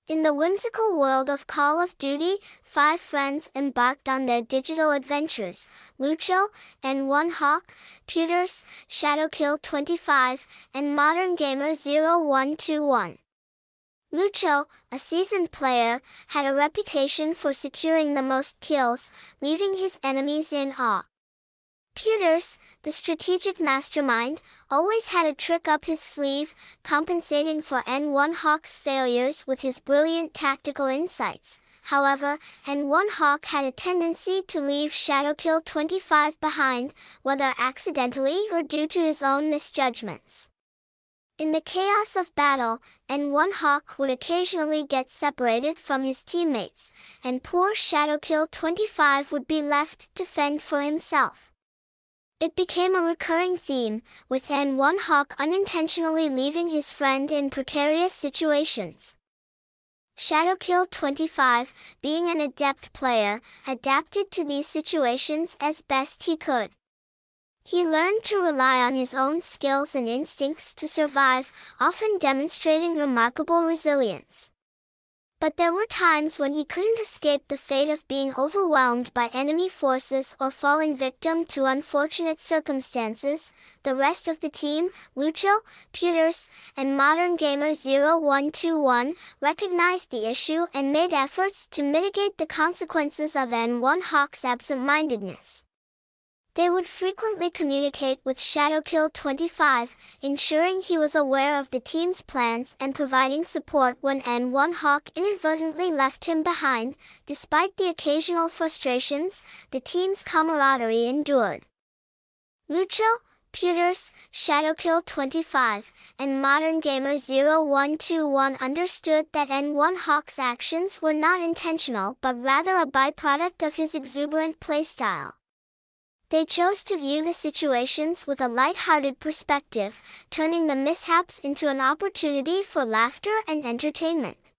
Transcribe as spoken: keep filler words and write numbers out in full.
In the whimsical world of Call of Duty, five friends embarked on their digital adventures: Lucho, N one Hawk, Pewters, Shadowkill twenty-five, and Modern Gamer zero one two one. Lucho, a seasoned player, had a reputation for securing the most kills, leaving his enemies in awe. Pewters, the strategic mastermind, always had a trick up his sleeve, compensating for N one Hawk's failures with his brilliant tactical insights. However, N one Hawk had a tendency to leave Shadowkill twenty-five behind, whether accidentally or due to his own misjudgments. In the chaos of battle, N one Hawk would occasionally get separated from his teammates, and poor Shadowkill twenty-five would be left to fend for himself. It became a recurring theme, with N one Hawk unintentionally leaving his friend in precarious situations. Shadowkill twenty-five, being an adept player, adapted to these situations as best he could. He learned to rely on his own skills and instincts to survive, often demonstrating remarkable resilience. But there were times when he couldn't escape the fate of being overwhelmed by enemy forces or falling victim to unfortunate circumstances. The rest of the team, Lucho, Pewters, and Modern Gamer zero one two one, recognized the issue and made efforts to mitigate the consequences of N one Hawk's absent-mindedness. They would frequently communicate with Shadowkill twenty-five, ensuring he was aware of the team's plans and providing support when N one Hawk inadvertently left him behind. Despite the occasional frustrations, the team's camaraderie endured. Lucho, Pewters, Shadowkill twenty-five, and Modern Gamer zero one two one understood that N one Hawk's actions were not intentional but rather a byproduct of his exuberant playstyle. They chose to view the situations with a light-hearted perspective, turning the mishaps into an opportunity for laughter and entertainment.